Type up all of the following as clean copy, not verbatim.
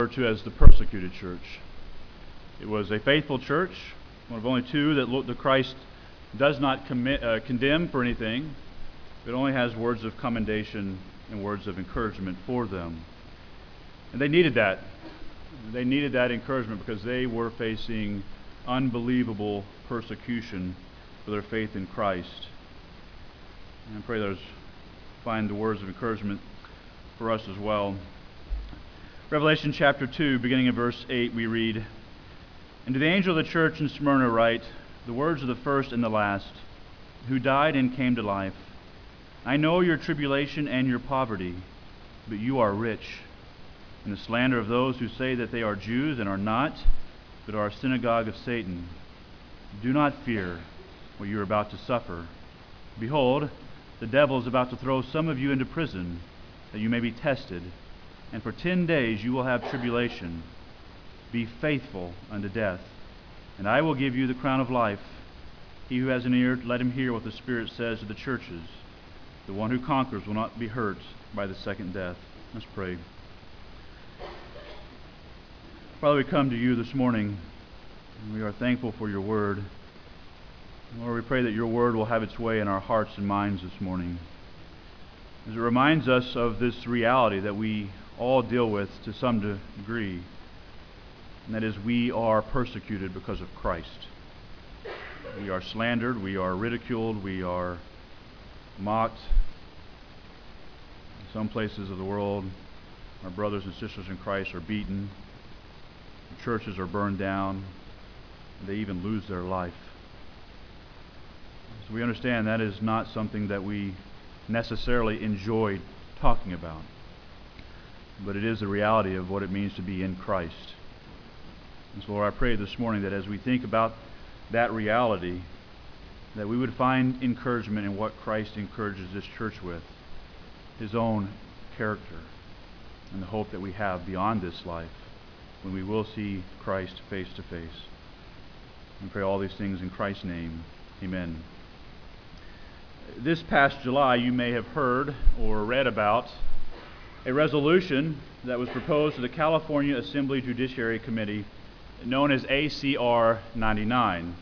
referred to as the persecuted church. It was a faithful church, one of only two that looked to Christ does not condemn for anything, but only has words of commendation and words of encouragement for them. And they needed that. They needed that encouragement because they were facing unbelievable persecution for their faith in Christ. And I pray those find the words of encouragement for us as well. Revelation chapter 2, beginning in verse 8, we read, "And to the angel of the church in Smyrna write, the words of the first and the last, who died and came to life. I know your tribulation and your poverty, but you are rich, and the slander of those who say that they are Jews and are not, but are a synagogue of Satan. Do not fear what you are about to suffer. Behold, the devil is about to throw some of you into prison, that you may be tested, and for 10 days you will have tribulation. Be faithful unto death, and I will give you the crown of life. He who has an ear, let him hear what the Spirit says to the churches. The one who conquers will not be hurt by the second death." Let's pray. Father, we come to you this morning, and we are thankful for your word. Lord, we pray that your word will have its way in our hearts and minds this morning, as it reminds us of this reality that we all deal with to some degree, and that is we are persecuted because of Christ. We are slandered, we are ridiculed, we are mocked. In some places of the world, our brothers and sisters in Christ are beaten, the churches are burned down, and they even lose their life. So we understand that is not something that we necessarily enjoy talking about, but it is the reality of what it means to be in Christ. And so, Lord, I pray this morning that as we think about that reality, that we would find encouragement in what Christ encourages this church with, his own character, and the hope that we have beyond this life when we will see Christ face to face. We pray all these things in Christ's name. Amen. This past July, you may have heard or read about a resolution that was proposed to the California Assembly Judiciary Committee known as ACR 99.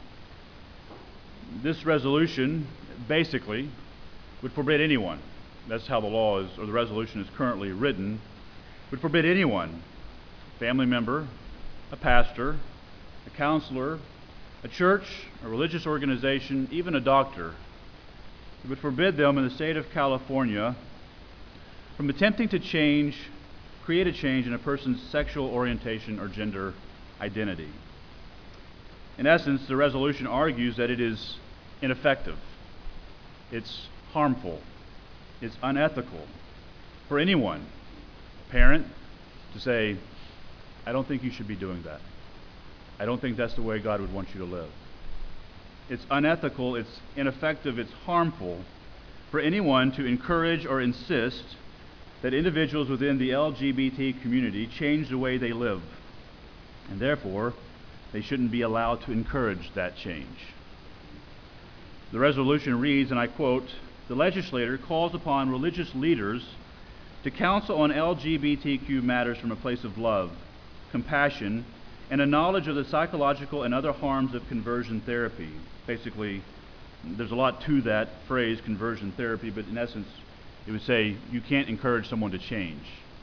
This resolution basically would forbid anyone, that's how the law is, or the resolution is currently written, would forbid anyone, a family member, a pastor, a counselor, a church, a religious organization, even a doctor. It would forbid them in the state of California from attempting to create a change in a person's sexual orientation or gender identity. In essence, the resolution argues that it is ineffective, it's harmful, it's unethical for anyone, a parent, to say, "I don't think you should be doing that. I don't think that's the way God would want you to live." It's unethical, it's ineffective, it's harmful for anyone to encourage or insist that individuals within the LGBT community change the way they live, and therefore they shouldn't be allowed to encourage that change. The resolution reads, and I quote, "The legislator calls upon religious leaders to counsel on LGBTQ matters from a place of love, compassion, and a knowledge of the psychological and other harms of conversion therapy." Basically, there's a lot to that phrase, conversion therapy, but in essence, it would say you can't encourage someone to change.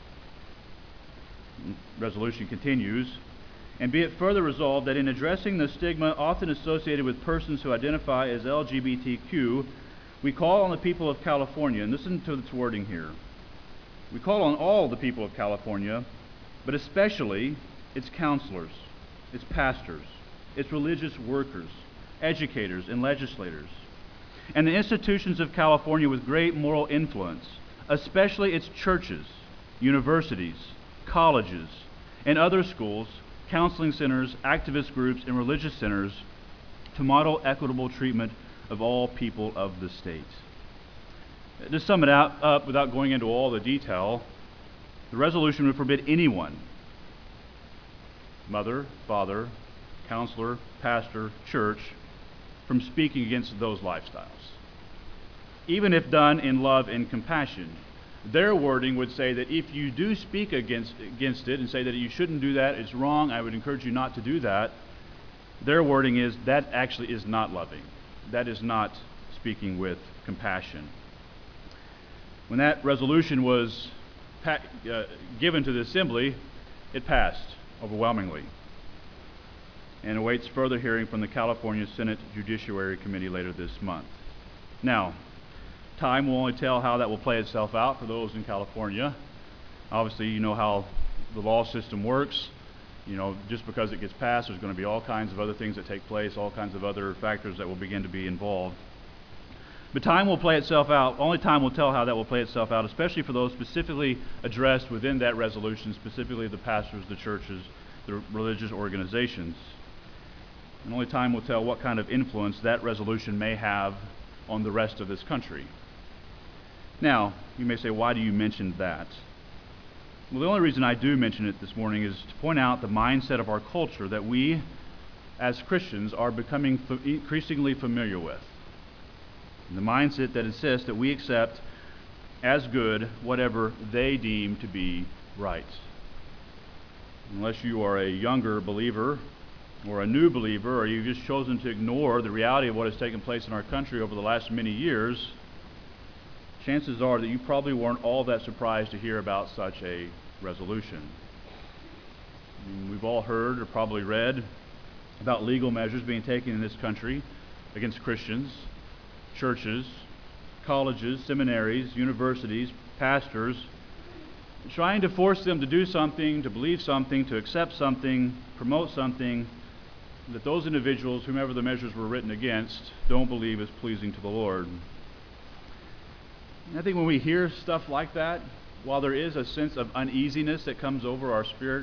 Resolution continues, "And be it further resolved that in addressing the stigma often associated with persons who identify as LGBTQ, we call on the people of California," and listen to its wording here, "we call on all the people of California, but especially its counselors, its pastors, its religious workers, educators, and legislators, and the institutions of California with great moral influence, especially its churches, universities, colleges, and other schools, counseling centers, activist groups, and religious centers, to model equitable treatment of all people of the state." To sum it up without going into all the detail, the resolution would forbid anyone, mother, father, counselor, pastor, church, from speaking against those lifestyles, even if done in love and compassion. Their wording would say that if you do speak against it and say that you shouldn't do that, it's wrong, I would encourage you not to do that, their wording is that actually is not loving. That is not speaking with compassion. When that resolution was given to the assembly, it passed overwhelmingly and awaits further hearing from the California Senate Judiciary Committee later this month. Now, time will only tell how that will play itself out for those in California. Obviously, you know how the law system works. You know, just because it gets passed, there's going to be all kinds of other things that take place, all kinds of other factors that will begin to be involved. But time will play itself out. Only time will tell how that will play itself out, especially for those specifically addressed within that resolution, specifically the pastors, the churches, the religious organizations. And only time will tell what kind of influence that resolution may have on the rest of this country. Now, you may say, why do you mention that? Well, the only reason I do mention it this morning is to point out the mindset of our culture that we, as Christians, are becoming increasingly familiar with. And the mindset that insists that we accept as good whatever they deem to be right. Unless you are a younger believer or a new believer, or you've just chosen to ignore the reality of what has taken place in our country over the last many years, chances are that you probably weren't all that surprised to hear about such a resolution. I mean, we've all heard or probably read about legal measures being taken in this country against Christians, churches, colleges, seminaries, universities, pastors, trying to force them to do something, to believe something, to accept something, promote something that those individuals, whomever the measures were written against, don't believe is pleasing to the Lord. And I think when we hear stuff like that, while there is a sense of uneasiness that comes over our spirit,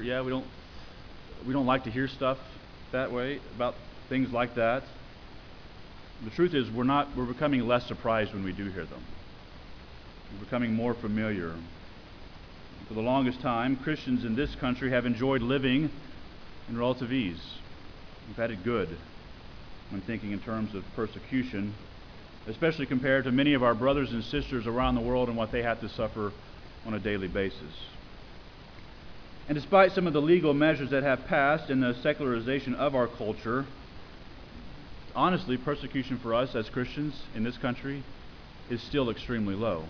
we don't like to hear stuff that way, about things like that. The truth is we're becoming less surprised when we do hear them. We're becoming more familiar. For the longest time, Christians in this country have enjoyed living in relative ease. We've had it good when thinking in terms of persecution, especially compared to many of our brothers and sisters around the world and what they have to suffer on a daily basis. And despite some of the legal measures that have passed and the secularization of our culture, honestly, persecution for us as Christians in this country is still extremely low.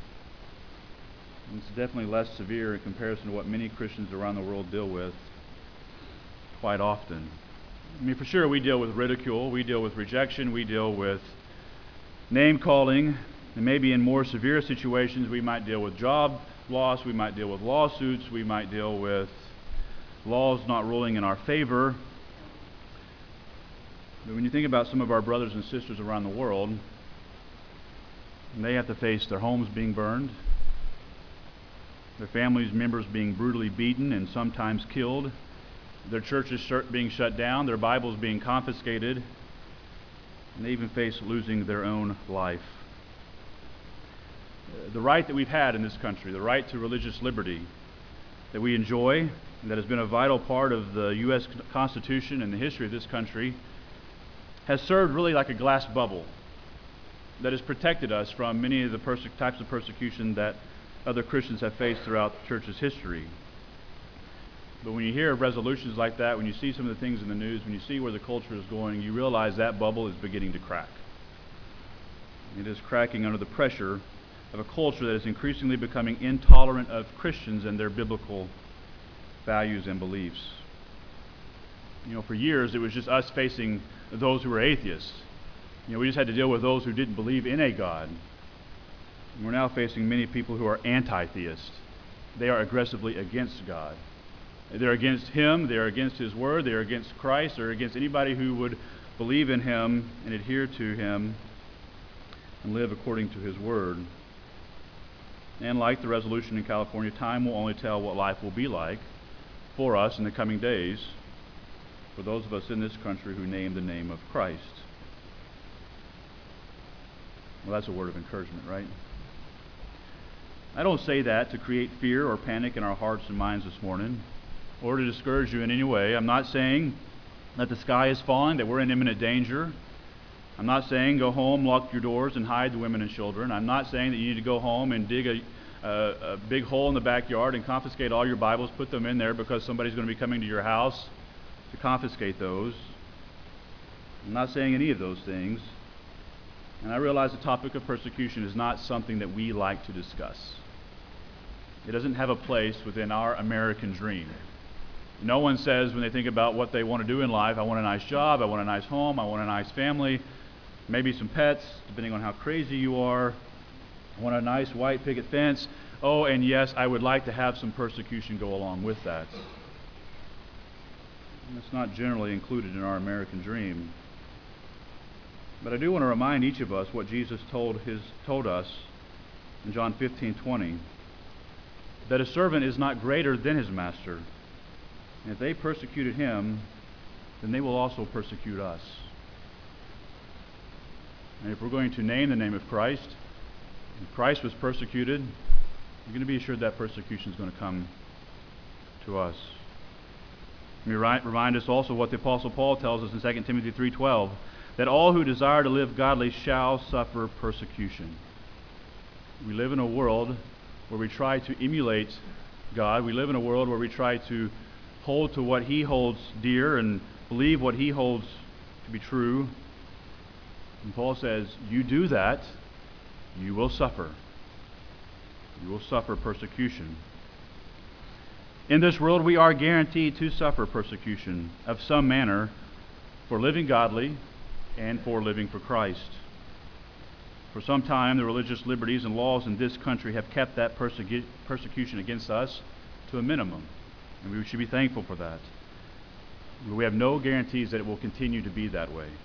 And it's definitely less severe in comparison to what many Christians around the world deal with quite often. I mean, for sure, we deal with ridicule, we deal with rejection, we deal with name-calling, and maybe in more severe situations, we might deal with job loss, we might deal with lawsuits, we might deal with laws not ruling in our favor. But when you think about some of our brothers and sisters around the world, they have to face their homes being burned, their families members being brutally beaten and sometimes killed, their churches being shut down, their Bibles being confiscated, and they even face losing their own life. The right that we've had in this country, the right to religious liberty that we enjoy, and that has been a vital part of the U.S. Constitution and the history of this country, has served really like a glass bubble that has protected us from many of the types of persecution that other Christians have faced throughout the church's history. But when you hear resolutions like that, when you see some of the things in the news, when you see where the culture is going, you realize that bubble is beginning to crack. It is cracking under the pressure of a culture that is increasingly becoming intolerant of Christians and their biblical values and beliefs. You know, for years it was just us facing those who were atheists. You know, we just had to deal with those who didn't believe in a God. And we're now facing many people who are anti-theist. They are aggressively against God. They're against Him, they're against His Word, they're against Christ, they're against anybody who would believe in Him and adhere to Him and live according to His Word. And like the resolution in California, time will only tell what life will be like for us in the coming days, for those of us in this country who name the name of Christ. Well, that's a word of encouragement, right? I don't say that to create fear or panic in our hearts and minds this morning, or to discourage you in any way. I'm not saying that the sky is falling, that we're in imminent danger. I'm not saying go home, lock your doors, and hide the women and children. I'm not saying that you need to go home and dig a big hole in the backyard and confiscate all your Bibles, put them in there because somebody's going to be coming to your house to confiscate those. I'm not saying any of those things. And I realize the topic of persecution is not something that we like to discuss. It doesn't have a place within our American dream. No one says when they think about what they want to do in life, I want a nice job, I want a nice home, I want a nice family, maybe some pets, depending on how crazy you are. I want a nice white picket fence. Oh, and yes, I would like to have some persecution go along with that. And that's not generally included in our American dream. But I do want to remind each of us what Jesus told us in John 15:20, that a servant is not greater than his master. And if they persecuted him, then they will also persecute us. And if we're going to name the name of Christ, and Christ was persecuted, you're going to be assured that persecution is going to come to us. Let me remind us also what the Apostle Paul tells us in 2 Timothy 3:12, that all who desire to live godly shall suffer persecution. We live in a world where we try to emulate God. We live in a world where we try to hold to what He holds dear and believe what He holds to be true. And Paul says, you do that, you will suffer. You will suffer persecution. In this world, we are guaranteed to suffer persecution of some manner for living godly and for living for Christ. For some time, the religious liberties and laws in this country have kept that persecution against us to a minimum, and we should be thankful for that. We have no guarantees that it will continue to be that way.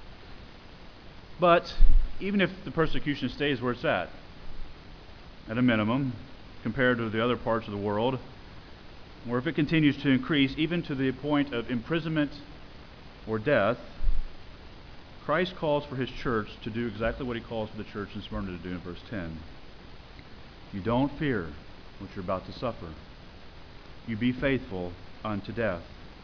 But even if the persecution stays where it's at a minimum, compared to the other parts of the world, or if it continues to increase, even to the point of imprisonment or death, Christ calls for His church to do exactly what He calls for the church in Smyrna to do in verse 10. You don't fear what you're about to suffer. You be faithful unto death.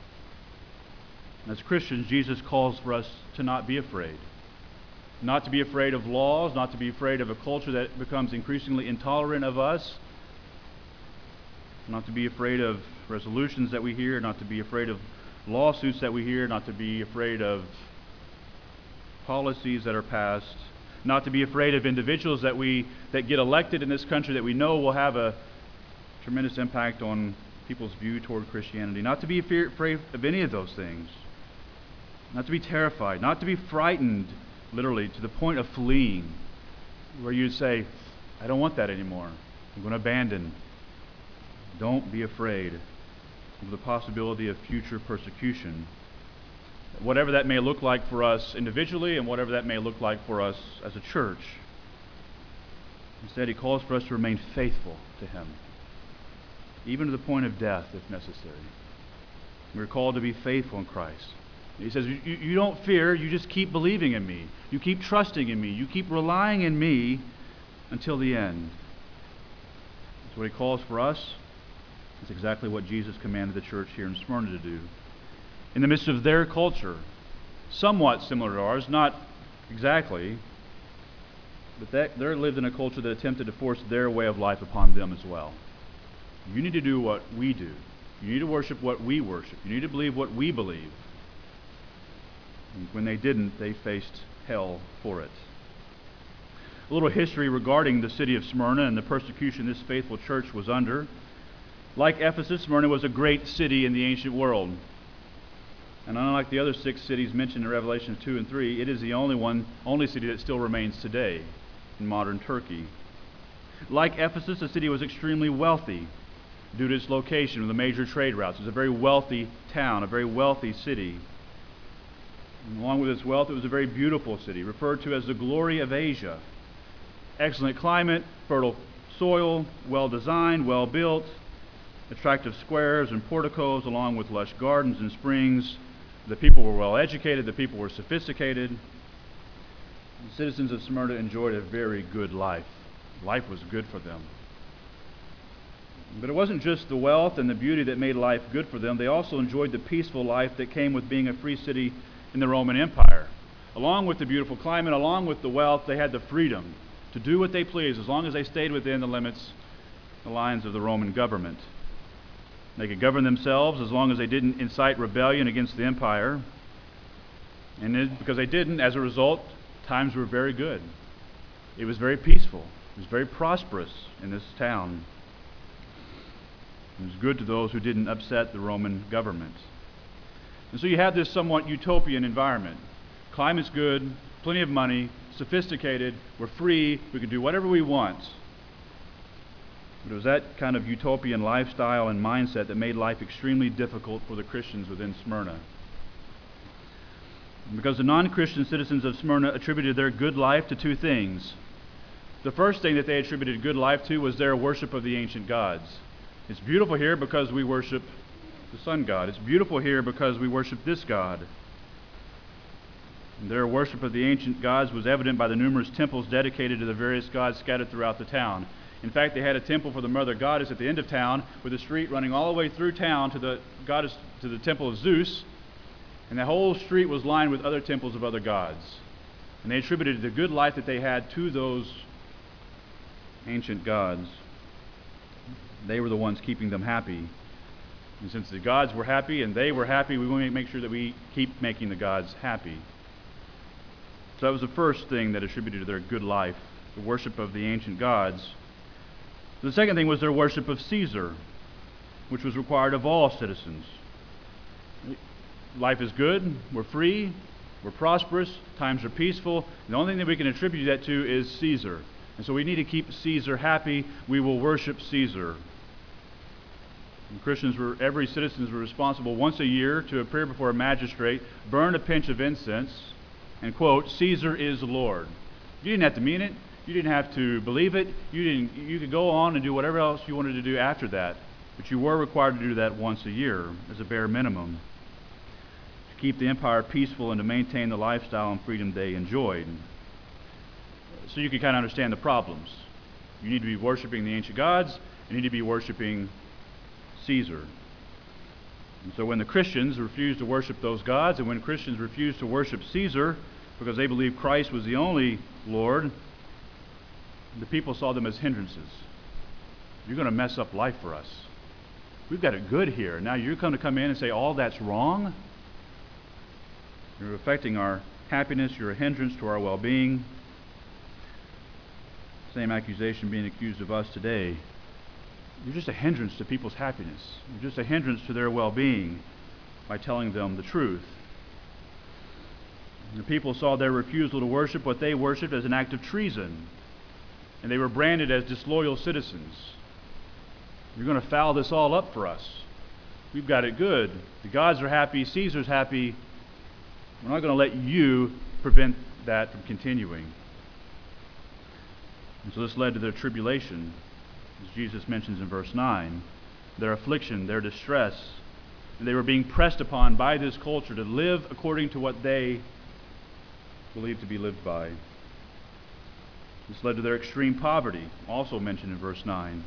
As Christians, Jesus calls for us to not be afraid. Not to be afraid of laws, not to be afraid of a culture that becomes increasingly intolerant of us, not to be afraid of resolutions that we hear, not to be afraid of lawsuits that we hear, not to be afraid of policies that are passed, not to be afraid of individuals that get elected in this country that we know will have a tremendous impact on people's view toward Christianity, not to be afraid of any of those things, not to be terrified, not to be frightened, literally, to the point of fleeing, where you'd say, I don't want that anymore. I'm going to abandon. Don't be afraid of the possibility of future persecution, whatever that may look like for us individually and whatever that may look like for us as a church. Instead, He calls for us to remain faithful to Him, even to the point of death if necessary. We're called to be faithful in Christ. He says, you don't fear, you just keep believing in me. You keep trusting in me. You keep relying in me until the end. That's what He calls for us. It's exactly what Jesus commanded the church here in Smyrna to do. In the midst of their culture, somewhat similar to ours, not exactly, but they lived in a culture that attempted to force their way of life upon them as well. You need to do what we do. You need to worship what we worship. You need to believe what we believe. And when they didn't, they faced hell for it. A little history regarding the city of Smyrna and the persecution this faithful church was under. Like Ephesus, Smyrna was a great city in the ancient world. And unlike the other 6 cities mentioned in Revelation 2 and 3, it is the only city that still remains today in modern Turkey. Like Ephesus, the city was extremely wealthy due to its location with the major trade routes. It was a very wealthy town, a very wealthy city. And along with its wealth, it was a very beautiful city, referred to as the glory of Asia. Excellent climate, fertile soil, well-designed, well-built, attractive squares and porticos, along with lush gardens and springs. The people were well-educated, the people were sophisticated. The citizens of Smyrna enjoyed a very good life. Life was good for them. But it wasn't just the wealth and the beauty that made life good for them. They also enjoyed the peaceful life that came with being a free city in the Roman Empire. Along with the beautiful climate, along with the wealth, they had the freedom to do what they pleased as long as they stayed within the limits the lines of the Roman government. They could govern themselves as long as they didn't incite rebellion against the empire. And because they didn't, as a result, times were very good. It was very peaceful. It was very prosperous in this town. It was good to those who didn't upset the Roman government. And so you have this somewhat utopian environment. Climate's good, plenty of money, sophisticated, we're free, we can do whatever we want. But it was that kind of utopian lifestyle and mindset that made life extremely difficult for the Christians within Smyrna. Because the non-Christian citizens of Smyrna attributed their good life to two things. The first thing that they attributed good life to was their worship of the ancient gods. It's beautiful here because we worship the sun god. It's beautiful here because we worship this god. And their worship of the ancient gods was evident by the numerous temples dedicated to the various gods scattered throughout the town. In fact, they had a temple for the mother goddess at the end of town, with a street running all the way through town to the temple of Zeus, and the whole street was lined with other temples of other gods. And they attributed the good life that they had to those ancient gods. They were the ones keeping them happy. And since the gods were happy and they were happy, we want to make sure that we keep making the gods happy. So that was the first thing that attributed to their good life, the worship of the ancient gods. The second thing was their worship of Caesar, which was required of all citizens. Life is good, we're free, we're prosperous, times are peaceful. The only thing that we can attribute that to is Caesar. And so we need to keep Caesar happy. We will worship Caesar. And every citizen was responsible once a year to appear before a magistrate, burn a pinch of incense, and quote, "Caesar is Lord." You didn't have to mean it. You didn't have to believe it. You could go on and do whatever else you wanted to do after that. But you were required to do that once a year as a bare minimum, to keep the empire peaceful and to maintain the lifestyle and freedom they enjoyed. So you can kind of understand the problems. You need to be worshiping the ancient gods. You need to be worshiping Caesar. And so when the Christians refused to worship those gods, and when Christians refused to worship Caesar because they believed Christ was the only Lord, the people saw them as hindrances. You're going to mess up life for us. We've got it good here. Now you're going to come in and say all that's wrong? You're affecting our happiness. You're a hindrance to our well-being. Same accusation being accused of us today. You're just a hindrance to people's happiness. You're just a hindrance to their well-being by telling them the truth. The people saw their refusal to worship what they worshipped as an act of treason, and they were branded as disloyal citizens. You're going to foul this all up for us. We've got it good. The gods are happy. Caesar's happy. We're not going to let you prevent that from continuing. And so this led to their tribulation, as Jesus mentions in verse 9, their affliction, their distress. And they were being pressed upon by this culture to live according to what they believed to be lived by. This led to their extreme poverty, also mentioned in verse 9.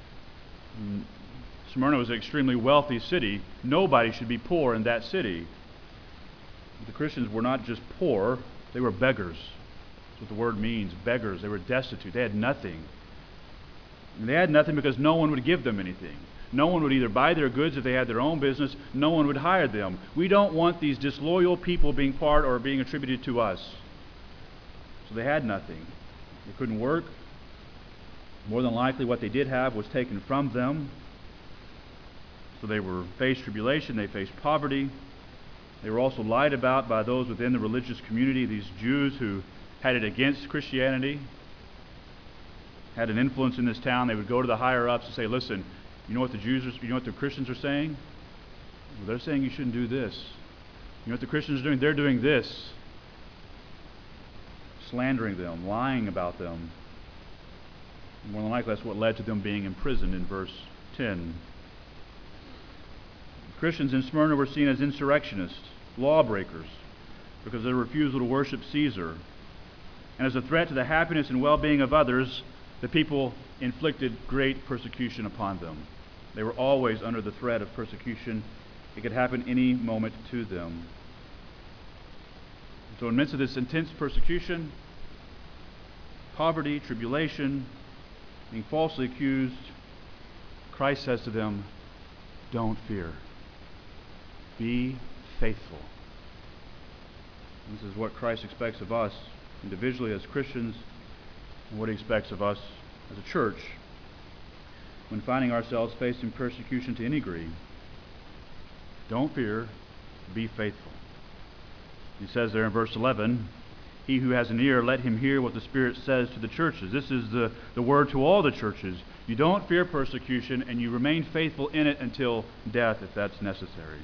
Smyrna was an extremely wealthy city. Nobody should be poor in that city. The Christians were not just poor, they were beggars. That's what the word means, beggars. They were destitute. They had nothing. And they had nothing because no one would give them anything. No one would either buy their goods if they had their own business. No one would hire them. We don't want these disloyal people being part or being attributed to us. So they had nothing. They couldn't work. More than likely what they did have was taken from them. So they faced tribulation. They faced poverty. They were also lied about by those within the religious community, these Jews who had it against Christianity, had an influence in this town. They would go to the higher-ups and say, listen, you know what the Christians are saying? Well, they're saying you shouldn't do this. You know what the Christians are doing? They're doing this. Slandering them, lying about them. More than likely, that's what led to them being imprisoned in verse 10. Christians in Smyrna were seen as insurrectionists, lawbreakers, because of their refusal to worship Caesar. And as a threat to the happiness and well-being of others, the people inflicted great persecution upon them. They were always under the threat of persecution. It could happen any moment to them. So in the midst of this intense persecution, poverty, tribulation, being falsely accused, Christ says to them, don't fear. Be faithful. This is what Christ expects of us individually as Christians, and what he expects of us as a church when finding ourselves facing persecution to any degree. Don't fear, be faithful. He says there in verse 11, he who has an ear, let him hear what the Spirit says to the churches. This is the word to all the churches. You don't fear persecution, and you remain faithful in it until death, if that's necessary.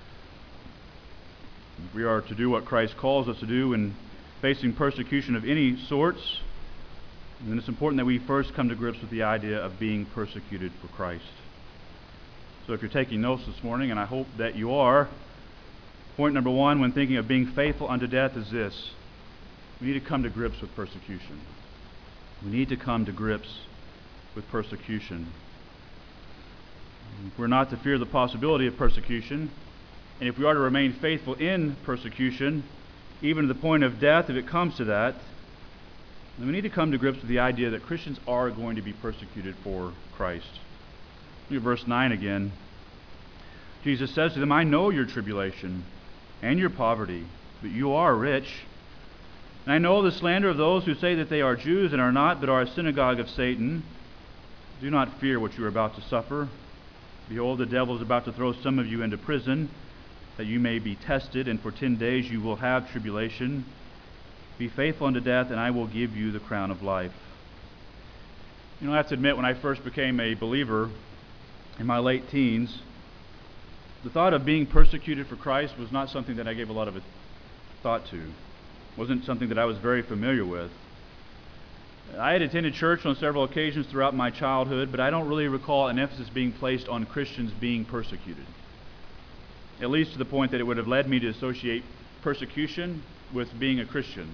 If we are to do what Christ calls us to do in facing persecution of any sorts, then it's important that we first come to grips with the idea of being persecuted for Christ. So if you're taking notes this morning, and I hope that you are, point number one when thinking of being faithful unto death is this: we need to come to grips with persecution. We need to come to grips with persecution. If we're not to fear the possibility of persecution, and if we are to remain faithful in persecution, even to the point of death, if it comes to that, then we need to come to grips with the idea that Christians are going to be persecuted for Christ. Look at verse 9 again. Jesus says to them, I know your tribulation and your poverty, but you are rich. And I know the slander of those who say that they are Jews and are not, but are a synagogue of Satan. Do not fear what you are about to suffer. Behold, the devil is about to throw some of you into prison, that you may be tested, and for 10 days you will have tribulation. Be faithful unto death, and I will give you the crown of life. You know, I have to admit, when I first became a believer in my late teens, the thought of being persecuted for Christ was not something that I gave a lot of thought to. It wasn't something that I was very familiar with. I had attended church on several occasions throughout my childhood, but I don't really recall an emphasis being placed on Christians being persecuted, at least to the point that it would have led me to associate persecution with being a Christian.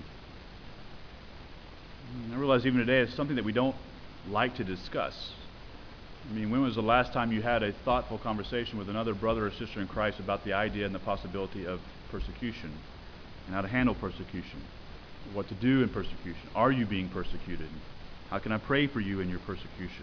I realize even today it's something that we don't like to discuss. I mean, when was the last time you had a thoughtful conversation with another brother or sister in Christ about the idea and the possibility of persecution and how to handle persecution, what to do in persecution? Are you being persecuted? How can I pray for you in your persecution?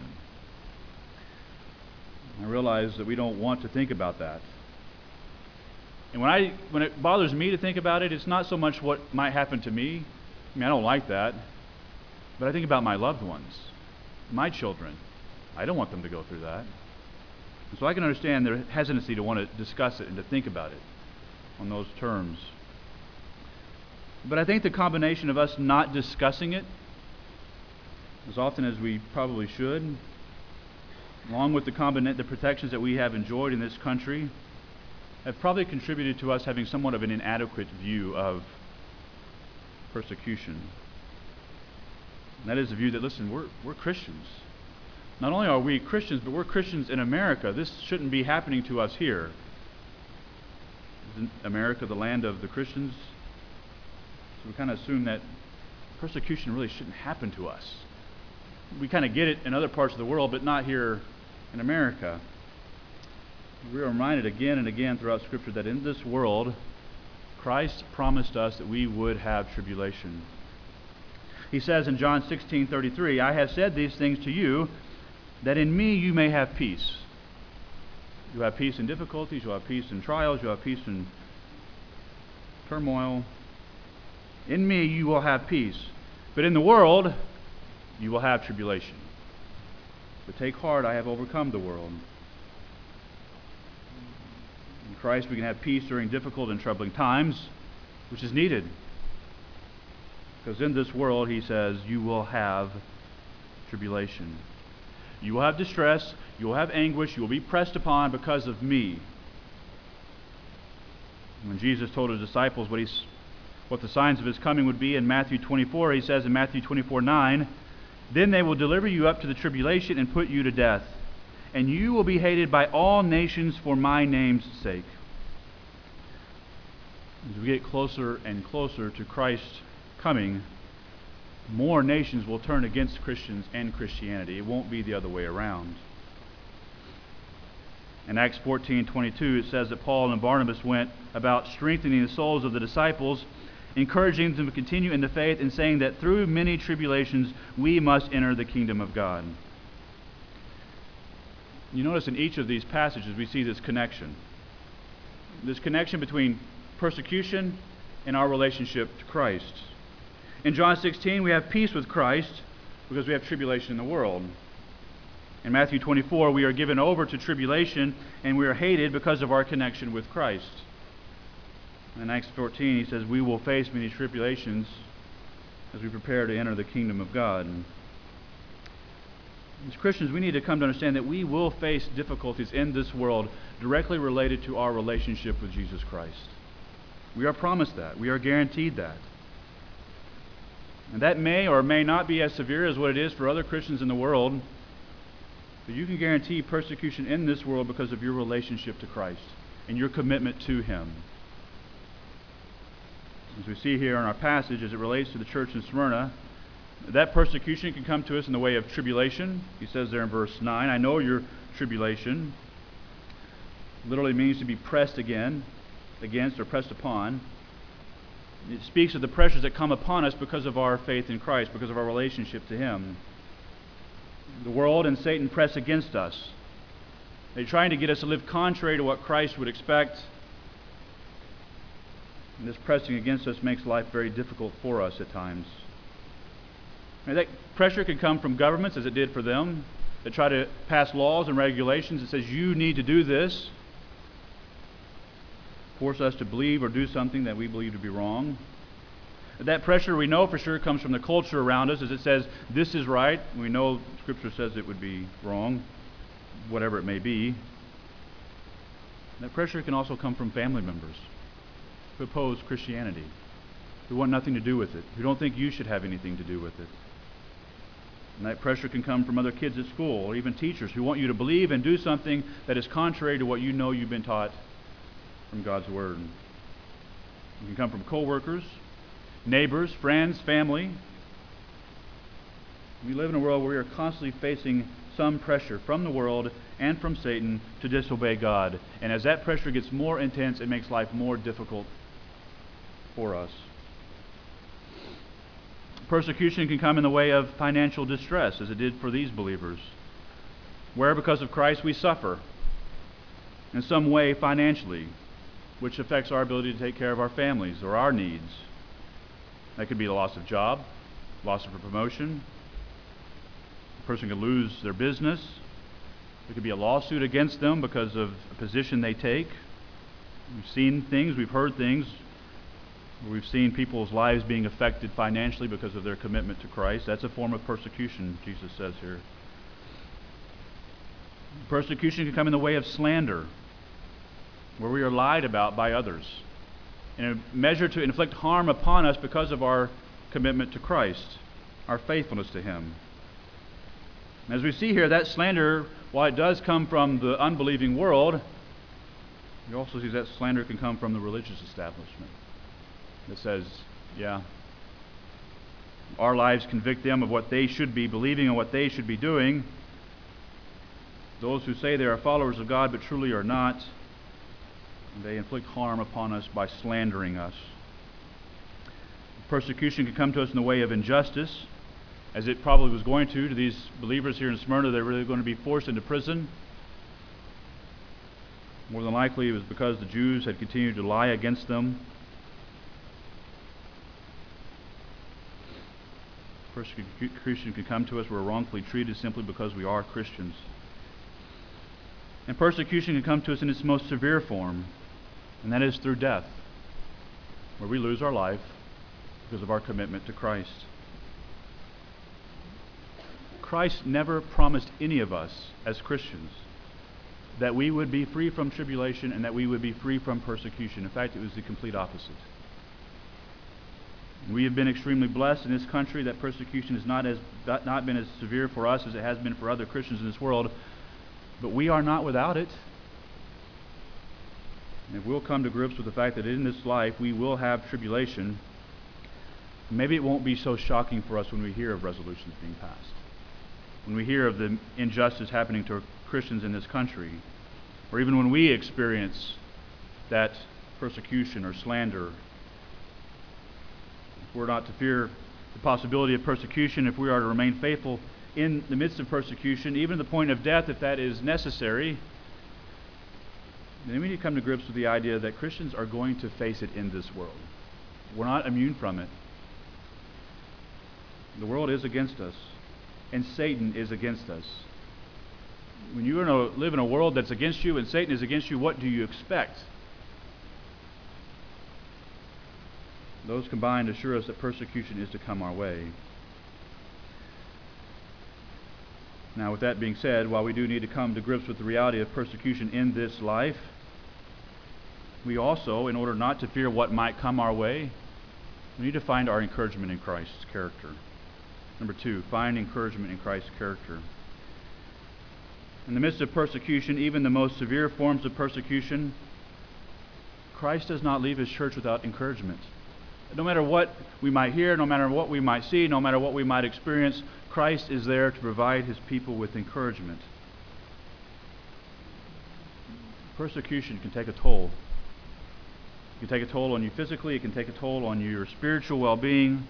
I realize that we don't want to think about that. And when it bothers me to think about it, it's not so much what might happen to me. I mean, I don't like that. But I think about my loved ones, my children. I don't want them to go through that. And so I can understand their hesitancy to want to discuss it and to think about it on those terms. But I think the combination of us not discussing it as often as we probably should, along with the protections that we have enjoyed in this country, have probably contributed to us having somewhat of an inadequate view of persecution. And that is the view that, listen, we're Christians. Not only are we Christians, but we're Christians in America. This shouldn't be happening to us here. Isn't America the land of the Christians? So we kind of assume that persecution really shouldn't happen to us. We kind of get it in other parts of the world, but not here in America. We are reminded again and again throughout Scripture that in this world, Christ promised us that we would have tribulation. He says in John 16:33, I have said these things to you, that in me you may have peace. You'll have peace in difficulties, you'll have peace in trials, you'll have peace in turmoil. In me you will have peace. But in the world you will have tribulation. But take heart, I have overcome the world. In Christ we can have peace during difficult and troubling times, which is needed. Because in this world, he says, you will have tribulation. You will have distress, you will have anguish, you will be pressed upon because of me. When Jesus told his disciples what the signs of his coming would be in Matthew 24, he says in Matthew 24:9, then they will deliver you up to the tribulation and put you to death, and you will be hated by all nations for my name's sake. As we get closer and closer to Christ's coming, more nations will turn against Christians and Christianity. It won't be the other way around. In Acts 14:22, it says that Paul and Barnabas went about strengthening the souls of the disciples, encouraging them to continue in the faith, and saying that through many tribulations we must enter the kingdom of God. You notice in each of these passages we see this connection between persecution and our relationship to Christ. In John 16, we have peace with Christ because we have tribulation in the world. In Matthew 24, we are given over to tribulation and we are hated because of our connection with Christ. In Acts 14, he says, we will face many tribulations as we prepare to enter the kingdom of God. As Christians, we need to come to understand that we will face difficulties in this world directly related to our relationship with Jesus Christ. We are promised that. We are guaranteed that. And that may or may not be as severe as what it is for other Christians in the world, but you can guarantee persecution in this world because of your relationship to Christ and your commitment to Him. As we see here in our passage, as it relates to the church in Smyrna, that persecution can come to us in the way of tribulation. He says there in verse 9, I know your tribulation. Literally means to be pressed against or pressed upon. It speaks of the pressures that come upon us because of our faith in Christ, because of our relationship to Him. The world and Satan press against us. They're trying to get us to live contrary to what Christ would expect. And this pressing against us makes life very difficult for us at times. And that pressure can come from governments, as it did for them, that try to pass laws and regulations that says you need to do this, force us to believe or do something that we believe to be wrong. That pressure we know for sure comes from the culture around us, as it says this is right. We know Scripture says it would be wrong, whatever it may be. That pressure can also come from family members who oppose Christianity, who want nothing to do with it, who don't think you should have anything to do with it. And that pressure can come from other kids at school or even teachers who want you to believe and do something that is contrary to what you know you've been taught from God's Word. It can come from co-workers, neighbors, friends, family. We live in a world where we are constantly facing some pressure from the world and from Satan to disobey God. And as that pressure gets more intense, it makes life more difficult for us. Persecution can come in the way of financial distress, as it did for these believers, where because of Christ we suffer in some way financially, which affects our ability to take care of our families or our needs. That could be the loss of job, loss of a promotion. A person could lose their business. There could be a lawsuit against them because of a position they take. We've seen things, we've heard things, where we've seen people's lives being affected financially because of their commitment to Christ. That's a form of persecution, Jesus says here. Persecution can come in the way of slander, where we are lied about by others in a measure to inflict harm upon us because of our commitment to Christ, our faithfulness to Him. As we see here, that slander, while it does come from the unbelieving world, you also see that slander can come from the religious establishment that says, yeah, our lives convict them of what they should be believing and what they should be doing. Those who say they are followers of God but truly are not, they inflict harm upon us by slandering us. Persecution can come to us in the way of injustice, as it probably was going to these believers here in Smyrna. They were really going to be forced into prison. More than likely it was because the Jews had continued to lie against them. Persecution can come to us where we're wrongfully treated simply because we are Christians. And persecution can come to us in its most severe form, and that is through death, where we lose our life because of our commitment to Christ. Christ never promised any of us as Christians that we would be free from tribulation and that we would be free from persecution. In fact, it was the complete opposite. We have been extremely blessed in this country that persecution has not been as severe for us as it has been for other Christians in this world, but we are not without it. And if we'll come to grips with the fact that in this life we will have tribulation, maybe it won't be so shocking for us when we hear of resolutions being passed, when we hear of the injustice happening to Christians in this country, or even when we experience that persecution or slander. If we're not to fear the possibility of persecution, if we are to remain faithful in the midst of persecution, even to the point of death if that is necessary, then we need to come to grips with the idea that Christians are going to face it in this world. We're not immune from it. The world is against us, and Satan is against us. When you live in a world that's against you and Satan is against you, what do you expect? Those combined assure us that persecution is to come our way. Now, with that being said, while we do need to come to grips with the reality of persecution in this life, we also, in order not to fear what might come our way, we need to find our encouragement in Christ's character. Number 2, find encouragement in Christ's character. In the midst of persecution, even the most severe forms of persecution, Christ does not leave his church without encouragement. No matter what we might hear, no matter what we might see, no matter what we might experience, Christ is there to provide his people with encouragement. Persecution can take a toll. It can take a toll on you physically. It can take a toll on your spiritual well-being.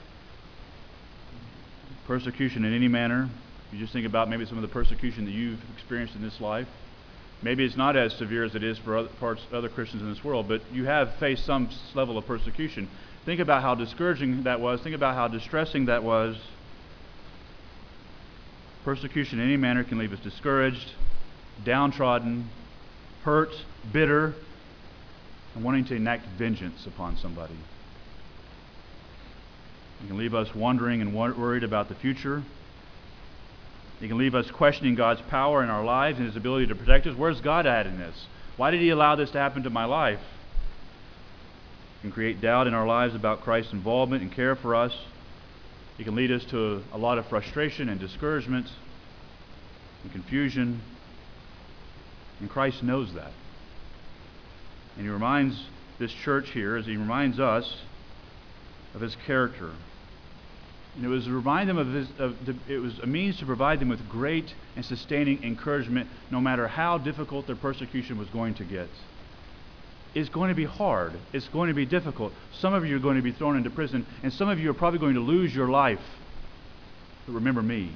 Persecution in any manner. You just think about maybe some of the persecution that you've experienced in this life. Maybe it's not as severe as it is for other Christians in this world, but you have faced some level of persecution. Think about how discouraging that was. Think about how distressing that was. Persecution in any manner can leave us discouraged, downtrodden, hurt, bitter, and wanting to enact vengeance upon somebody. It can leave us wondering and worried about the future. It can leave us questioning God's power in our lives and his ability to protect us. Where's God at in this? Why did he allow this to happen to my life? It can create doubt in our lives about Christ's involvement and care for us. It can lead us to a lot of frustration and discouragement and confusion. And Christ knows that. And he reminds this church here, as he reminds us, of his character. And it was to remind them it was a means to provide them with great and sustaining encouragement, no matter how difficult their persecution was going to get. It's going to be hard. It's going to be difficult. Some of you are going to be thrown into prison, and some of you are probably going to lose your life. But remember me.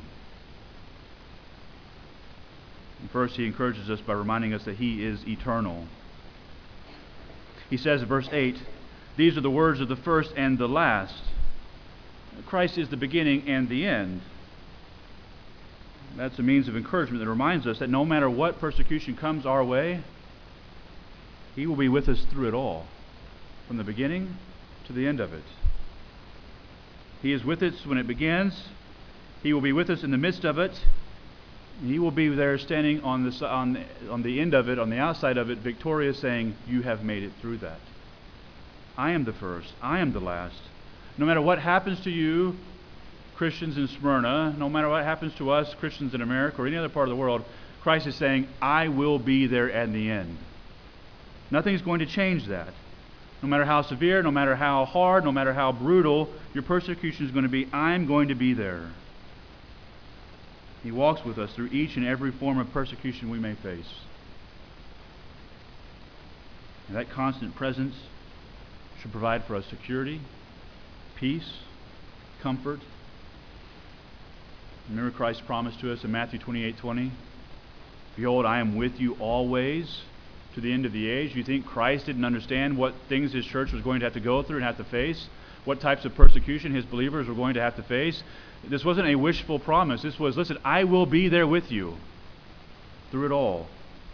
And first, he encourages us by reminding us that he is eternal. He says in verse 8, "These are the words of the first and the last." Christ is the beginning and the end. That's a means of encouragement that reminds us that no matter what persecution comes our way, he will be with us through it all, from the beginning to the end of it. He is with us when it begins. He will be with us in the midst of it. And he will be there standing on the end of it, on the outside of it, victorious, saying, "You have made it through that. I am the first. I am the last." No matter what happens to you, Christians in Smyrna, no matter what happens to us, Christians in America or any other part of the world, Christ is saying, "I will be there at the end." Nothing's going to change that. No matter how severe, no matter how hard, no matter how brutal your persecution is going to be, I'm going to be there. He walks with us through each and every form of persecution we may face. And that constant presence should provide for us security, peace, comfort. Remember Christ's promise to us in Matthew 28:20? "Behold, I am with you always to the end of the age." You think Christ didn't understand what things his church was going to have to go through and have to face? What types of persecution his believers were going to have to face? This wasn't a wishful promise. This was, listen, I will be there with you through it all.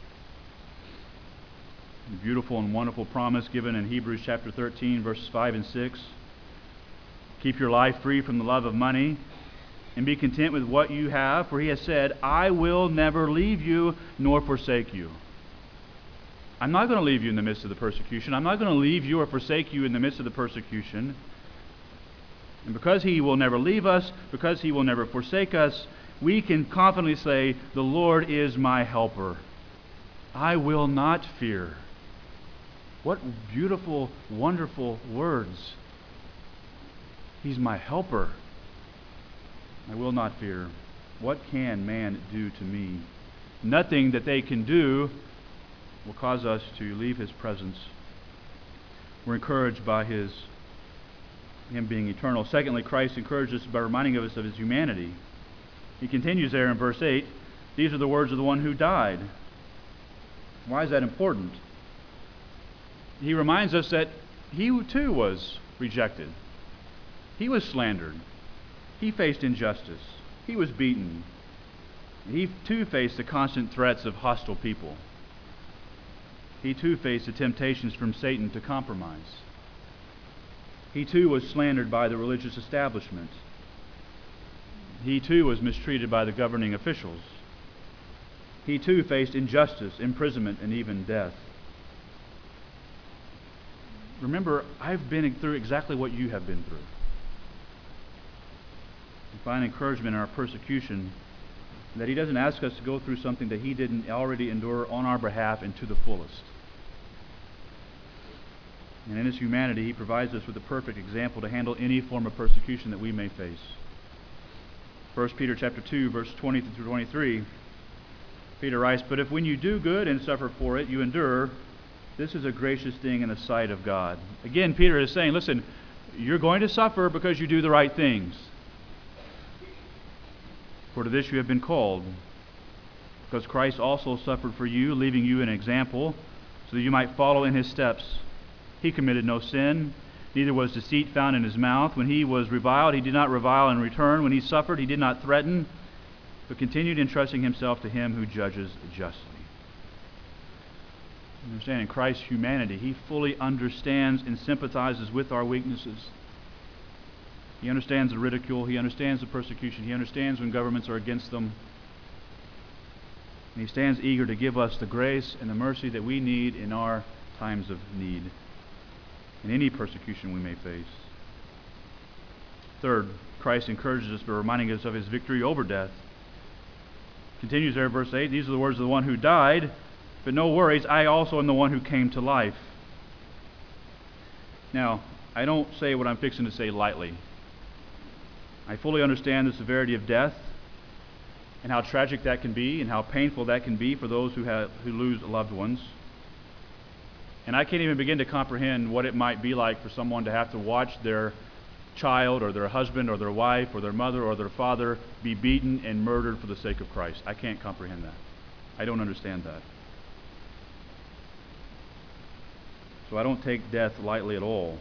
A beautiful and wonderful promise given in Hebrews chapter 13, verses 5 and 6. "Keep your life free from the love of money, and be content with what you have, for he has said, I will never leave you nor forsake you." I'm not going to leave you in the midst of the persecution. I'm not going to leave you or forsake you in the midst of the persecution. And because he will never leave us, because he will never forsake us, we can confidently say, "The Lord is my helper. I will not fear." What beautiful, wonderful words. He's my helper. I will not fear. What can man do to me? Nothing that they can do will cause us to leave his presence. We're encouraged by him being eternal. Secondly, Christ encourages us by reminding us of his humanity. He continues there in verse 8, these are the words of the one who died. Why is that important? He reminds us that he too was rejected. He was slandered. He faced injustice. He was beaten. He too faced the constant threats of hostile people. He too faced the temptations from Satan to compromise. He too was slandered by the religious establishment. He too was mistreated by the governing officials. He too faced injustice, imprisonment, and even death. Remember, I've been through exactly what you have been through. We find encouragement in our persecution that he doesn't ask us to go through something that he didn't already endure on our behalf and to the fullest. And in his humanity, he provides us with a perfect example to handle any form of persecution that we may face. 1 Peter chapter 2, verse 20 through 23, Peter writes, but if when you do good and suffer for it, you endure, this is a gracious thing in the sight of God. Again, Peter is saying, listen, you're going to suffer because you do the right things. For to this you have been called, because Christ also suffered for you, leaving you an example, so that you might follow in his steps. He committed no sin, neither was deceit found in his mouth. When he was reviled, he did not revile in return. When he suffered, he did not threaten, but continued entrusting himself to him who judges justly. Understand, in Christ's humanity, he fully understands and sympathizes with our weaknesses. He understands the ridicule. He understands the persecution. He understands when governments are against them. And he stands eager to give us the grace and the mercy that we need in our times of need, in any persecution we may face. Third, Christ encourages us by reminding us of his victory over death. Continues there, verse 8, these are the words of the one who died, but no worries, I also am the one who came to life. Now, I don't say what I'm fixing to say lightly. I fully understand the severity of death and how tragic that can be and how painful that can be for those who lose loved ones. And I can't even begin to comprehend what it might be like for someone to have to watch their child or their husband or their wife or their mother or their father be beaten and murdered for the sake of Christ. I can't comprehend that. I don't understand that. So I don't take death lightly at all.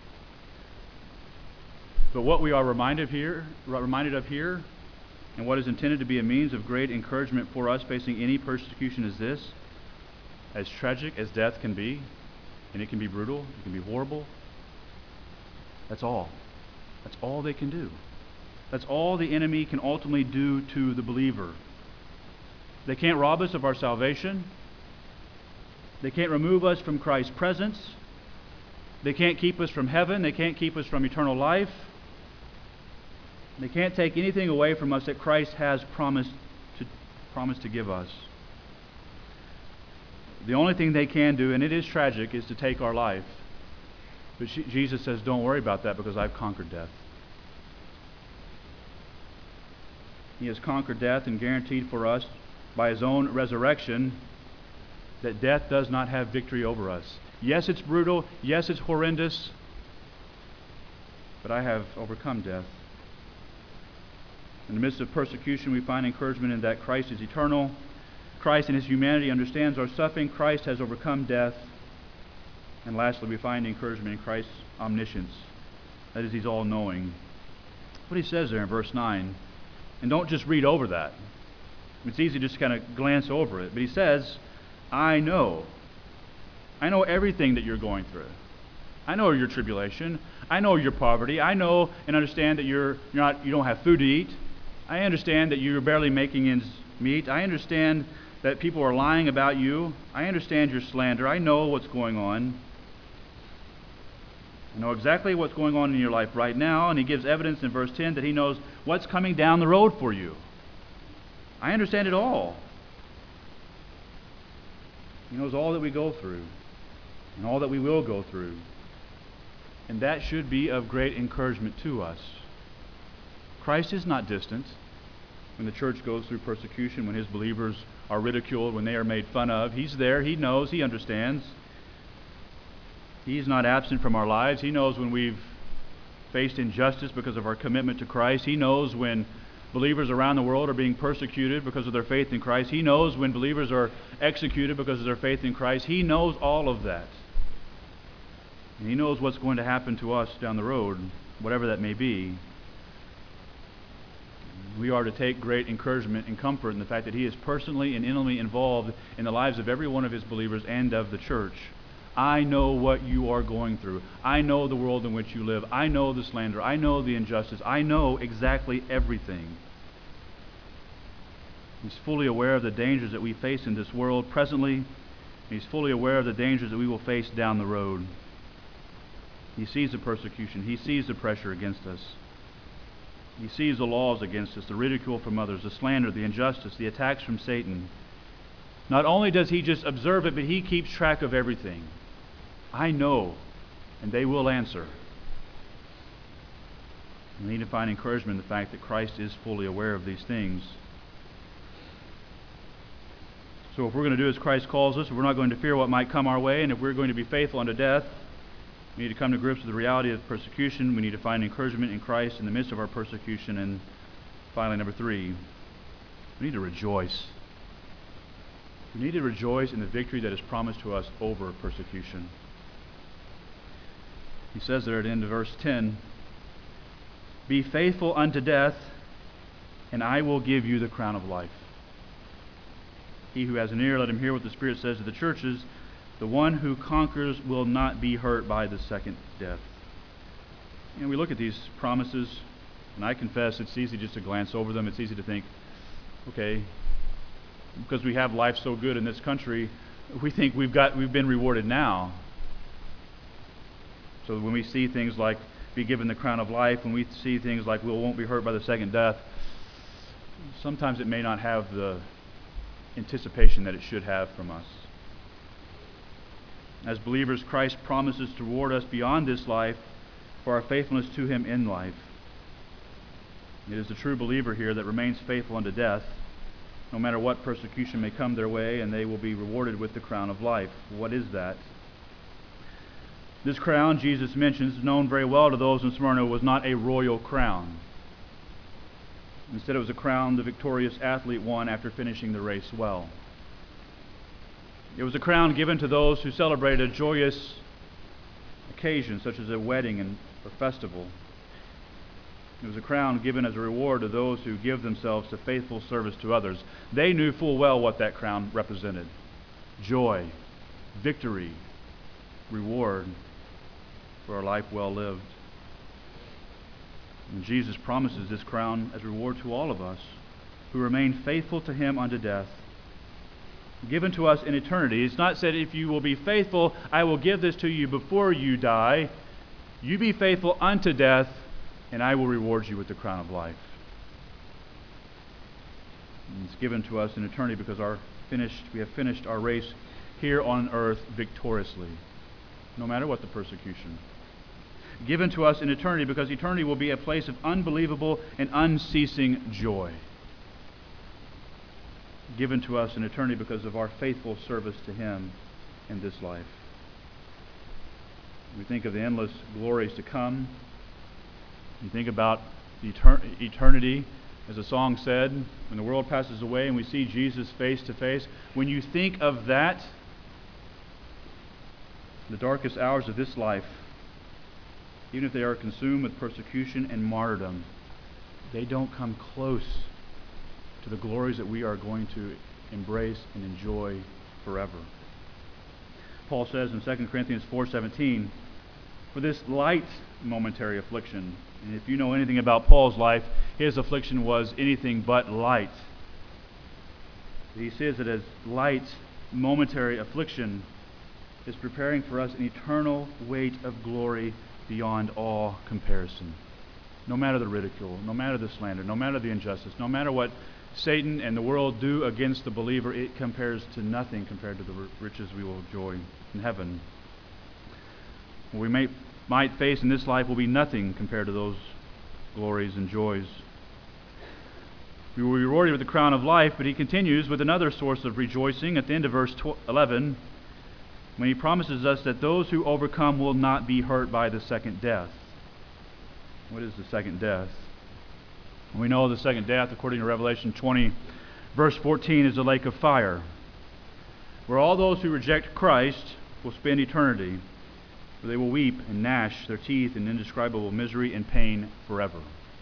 But what we are reminded of here, and what is intended to be a means of great encouragement for us facing any persecution is this: as tragic as death can be, and it can be brutal, it can be horrible, that's all. That's all they can do. That's all the enemy can ultimately do to the believer. They can't rob us of our salvation. They can't remove us from Christ's presence. They can't keep us from heaven. They can't keep us from eternal life. They can't take anything away from us that Christ has promised to give us. The only thing they can do, and it is tragic, is to take our life. But Jesus says, don't worry about that because I've conquered death. He has conquered death and guaranteed for us by his own resurrection that death does not have victory over us. Yes, it's brutal. Yes, it's horrendous. But I have overcome death. In the midst of persecution, we find encouragement in that Christ is eternal. Christ in his humanity understands our suffering. Christ has overcome death. And lastly, we find encouragement in Christ's omniscience. That is, he's all-knowing. What he says there in verse 9, and don't just read over that. It's easy to just kind of glance over it. But he says, I know. I know everything that you're going through. I know your tribulation. I know your poverty. I know and understand that you don't have food to eat. I understand that you're barely making ends meet. I understand that people are lying about you. I understand your slander. I know what's going on. I know exactly what's going on in your life right now, and he gives evidence in verse 10 that he knows what's coming down the road for you. I understand it all. He knows all that we go through and all that we will go through. And that should be of great encouragement to us. Christ is not distant when the church goes through persecution, when his believers are ridiculed, when they are made fun of. He's there. He knows. He understands. He's not absent from our lives. He knows when we've faced injustice because of our commitment to Christ. He knows when believers around the world are being persecuted because of their faith in Christ. He knows when believers are executed because of their faith in Christ. He knows all of that. And He knows what's going to happen to us down the road, whatever that may be. We are to take great encouragement and comfort in the fact that He is personally and intimately involved in the lives of every one of His believers and of the church. I know what you are going through. I know the world in which you live. I know the slander. I know the injustice. I know exactly everything. He's fully aware of the dangers that we face in this world presently. He's fully aware of the dangers that we will face down the road. He sees the persecution. He sees the pressure against us. He sees the laws against us, the ridicule from others, the slander, the injustice, the attacks from Satan. Not only does He just observe it, but He keeps track of everything. I know, and they will answer. We need to find encouragement in the fact that Christ is fully aware of these things. So if we're going to do as Christ calls us, if we're not going to fear what might come our way, and if we're going to be faithful unto death, we need to come to grips with the reality of persecution. We need to find encouragement in Christ in the midst of our persecution. And finally, number 3, we need to rejoice. We need to rejoice in the victory that is promised to us over persecution. He says there at the end of verse 10, "Be faithful unto death, and I will give you the crown of life. He who has an ear, let him hear what the Spirit says to the churches. The one who conquers will not be hurt by the second death." And we look at these promises, and I confess it's easy just to glance over them. It's easy to think, okay, because we have life so good in this country, we think we've been rewarded now. So when we see things like be given the crown of life, when we see things like we won't be hurt by the second death, sometimes it may not have the anticipation that it should have from us. As believers, Christ promises to reward us beyond this life for our faithfulness to Him in life. It is the true believer here that remains faithful unto death, no matter what persecution may come their way, and they will be rewarded with the crown of life. What is that? This crown, Jesus mentions, is known very well to those in Smyrna, was not a royal crown. Instead, it was a crown the victorious athlete won after finishing the race well. It was a crown given to those who celebrated a joyous occasion, such as a wedding or festival. It was a crown given as a reward to those who give themselves to faithful service to others. They knew full well what that crown represented: joy, victory, reward for a life well lived. And Jesus promises this crown as a reward to all of us who remain faithful to Him unto death, given to us in eternity. It's not said, if you will be faithful, I will give this to you before you die. You be faithful unto death, and I will reward you with the crown of life. And it's given to us in eternity because we have finished our race here on earth victoriously, no matter what the persecution. Given to us in eternity because eternity will be a place of unbelievable and unceasing joy. Given to us in eternity because of our faithful service to Him in this life. We think of the endless glories to come. You think about eternity, as the song said, when the world passes away and we see Jesus face to face. When you think of that, the darkest hours of this life, even if they are consumed with persecution and martyrdom, they don't come close to the glories that we are going to embrace and enjoy forever. Paul says in 2 Corinthians 4:17, "For this light momentary affliction," and if you know anything about Paul's life, his affliction was anything but light. He says that as light momentary affliction is preparing for us an eternal weight of glory beyond all comparison. No matter the ridicule, no matter the slander, no matter the injustice, no matter what Satan and the world do against the believer, it compares to nothing compared to the riches we will enjoy in heaven. What we might face in this life will be nothing compared to those glories and joys. We will be rewarded with the crown of life, but he continues with another source of rejoicing at the end of verse 11, when he promises us that those who overcome will not be hurt by the second death. What is the second death? We know the second death, according to Revelation 20, verse 14, is the lake of fire, where all those who reject Christ will spend eternity, where they will weep and gnash their teeth in indescribable misery and pain forever.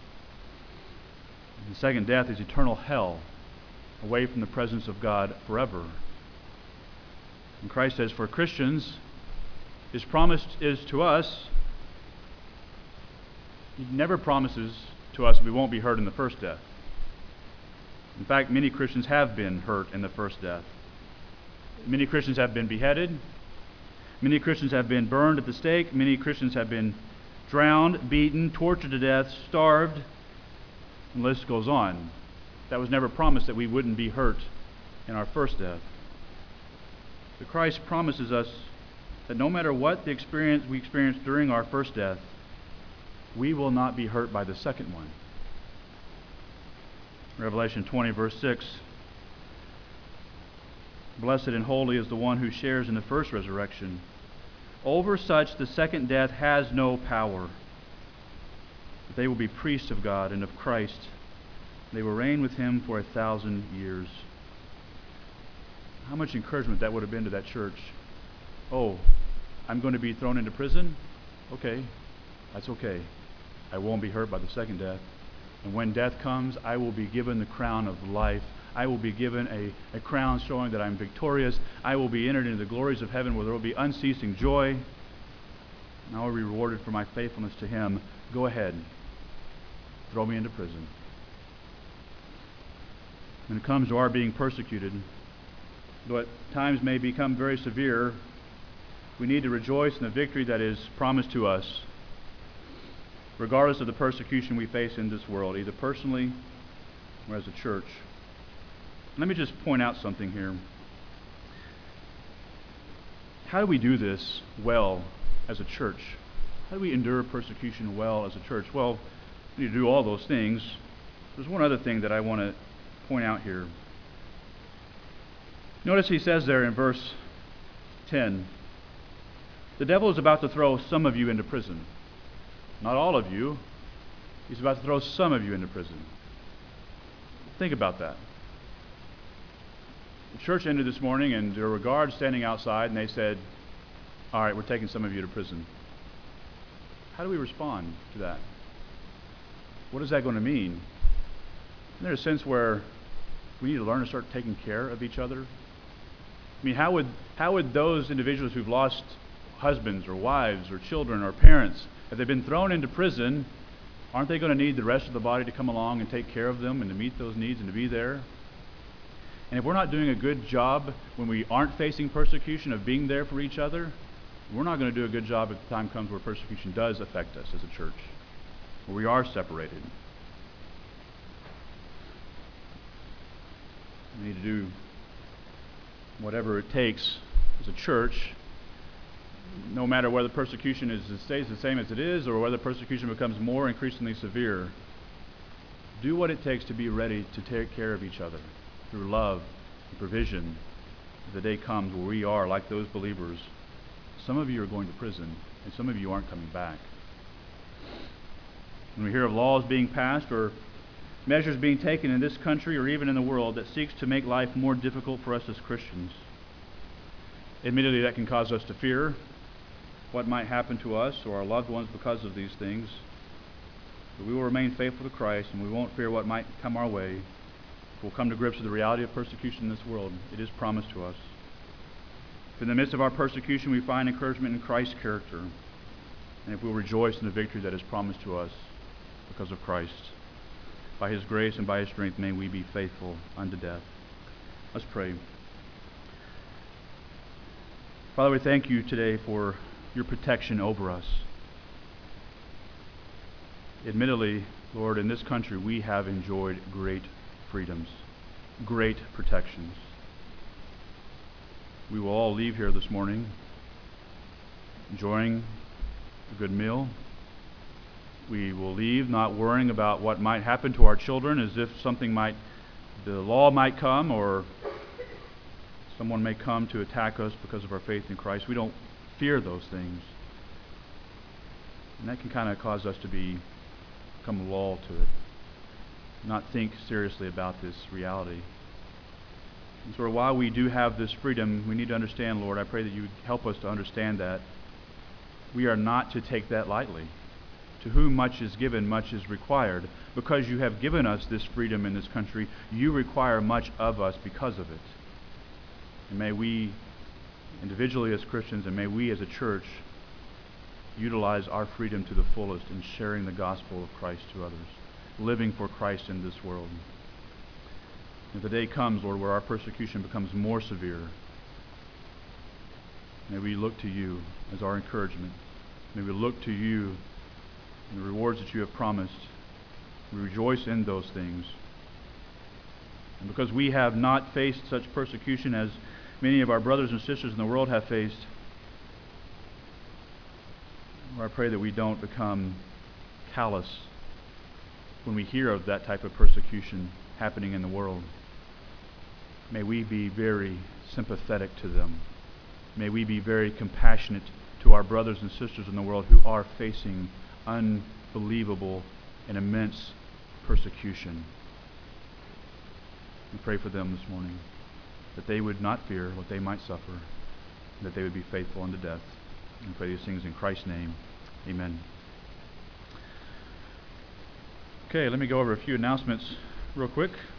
The second death is eternal hell, away from the presence of God forever. And Christ says, for Christians, His promise is to us. He never promises to us we won't be hurt in the first death. In fact, many Christians have been hurt in the first death. Many Christians have been beheaded. Many Christians have been burned at the stake. Many Christians have been drowned, beaten, tortured to death, starved, and the list goes on. That was never promised that we wouldn't be hurt in our first death. But Christ promises us that no matter what we experience during our first death, we will not be hurt by the second one. Revelation 20, verse 6. Blessed and holy is the one who shares in the first resurrection. Over such the second death has no power. But they will be priests of God and of Christ. They will reign with Him for 1,000 years. How much encouragement that would have been to that church. Oh, I'm going to be thrown into prison? Okay, that's okay. I won't be hurt by the second death. And when death comes, I will be given the crown of life. I will be given a crown showing that I'm victorious. I will be entered into the glories of heaven where there will be unceasing joy. And I will be rewarded for my faithfulness to Him. Go ahead. Throw me into prison. When it comes to our being persecuted, though at times may become very severe, we need to rejoice in the victory that is promised to us, regardless of the persecution we face in this world, either personally or as a church. Let me just point out something here. How do we do this well as a church? How do we endure persecution well as a church? Well, we need to do all those things. There's one other thing that I want to point out here. Notice he says there in verse 10, the devil is about to throw some of you into prison. Not all of you. He's about to throw some of you into prison. Think about that. The church ended this morning, and there were guards standing outside, and they said, all right, we're taking some of you to prison. How do we respond to that? What is that going to mean? Isn't there a sense where we need to learn to start taking care of each other? I mean, how would those individuals who've lost husbands or wives or children or parents, if they've been thrown into prison, aren't they going to need the rest of the body to come along and take care of them and to meet those needs and to be there? And if we're not doing a good job when we aren't facing persecution of being there for each other, we're not going to do a good job if the time comes where persecution does affect us as a church, where we are separated. We need to do whatever it takes as a church, no matter whether persecution stays the same as it is or whether persecution becomes more increasingly severe. Do what it takes to be ready to take care of each other through love and provision. The day comes where we are like those believers. Some of you are going to prison, and some of you aren't coming back. When we hear of laws being passed or measures being taken in this country or even in the world that seeks to make life more difficult for us as Christians, admittedly that can cause us to fear what might happen to us or our loved ones because of these things. But we will remain faithful to Christ, and we won't fear what might come our way. We'll come to grips with the reality of persecution in this world. It is promised to us. If in the midst of our persecution we find encouragement in Christ's character, and if we'll rejoice in the victory that is promised to us because of Christ, by His grace and by His strength, may we be faithful unto death. Let's pray. Father, we thank you today for your protection over us. Admittedly, Lord, in this country we have enjoyed great freedoms, great protections. We will all leave here this morning enjoying a good meal. We will leave not worrying about what might happen to our children, as if the law might come or someone may come to attack us because of our faith in Christ. We don't fear those things. And that can kind of cause us to become lulled to it. not think seriously about this reality. And so while we do have this freedom, we need to understand, Lord, I pray that you would help us to understand that we are not to take that lightly. To whom much is given, much is required. Because you have given us this freedom in this country, you require much of us because of it. And may we, individually as Christians, and may we as a church, utilize our freedom to the fullest in sharing the gospel of Christ to others, living for Christ in this world. If the day comes, Lord, where our persecution becomes more severe, may we look to you as our encouragement. May we look to you and the rewards that you have promised. We rejoice in those things. And because we have not faced such persecution as many of our brothers and sisters in the world have faced, Lord, I pray that we don't become callous when we hear of that type of persecution happening in the world. May we be very sympathetic to them. May we be very compassionate to our brothers and sisters in the world who are facing unbelievable and immense persecution. We pray for them this morning, that they would not fear what they might suffer, that they would be faithful unto death. We pray these things in Christ's name. Amen. Okay, let me go over a few announcements real quick.